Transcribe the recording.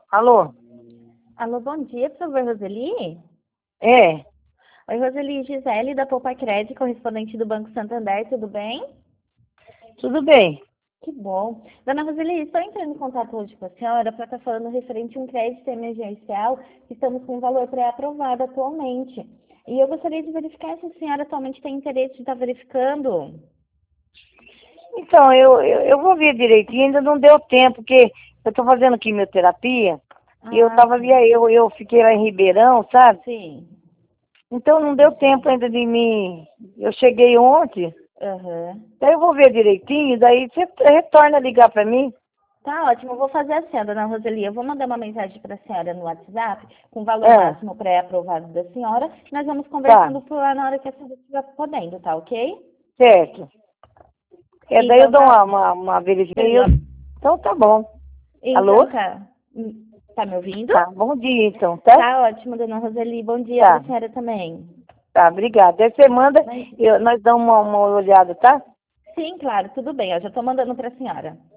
Alô? Alô, bom dia, por favor, Roseli? É, Oi, Roseli, Gisele, da Poupa Crédito, correspondente do Banco Santander, tudo bem? tudo bem. Que bom. Dona Roseli, estou entrando em contato hoje com a senhora para estar falando referente a um crédito emergencial que estamos com um valor pré-aprovado atualmente. E eu gostaria de verificar se a senhora atualmente tem interesse de estar verificando. Então, eu vou ver direitinho, ainda não deu tempo, porque eu tô fazendo quimioterapia e Ah, sim. eu fiquei lá em Ribeirão, sabe? Sim. Então não deu tempo ainda de mim. Eu cheguei ontem, Aham. daí eu vou ver direitinho, daí você retorna a ligar pra mim. Tá ótimo, eu vou fazer assim, dona Roseli. Eu vou mandar uma mensagem para a senhora no WhatsApp com o valor Ah, máximo pré-aprovado da senhora. Nós vamos tá, conversando por lá na hora que a senhora estiver podendo, tá ok? certo. É, daí eu Então dou tá. uma verificada. Então tá bom. Alô? Então tá. Tá me ouvindo? Tá, bom dia então, tá? Tá ótimo, dona Roseli. Bom dia para a Tá, senhora também. tá, obrigada. Aí você manda, Mas, nós damos uma olhada, tá? sim, claro, tudo bem. Eu já estou mandando para a senhora.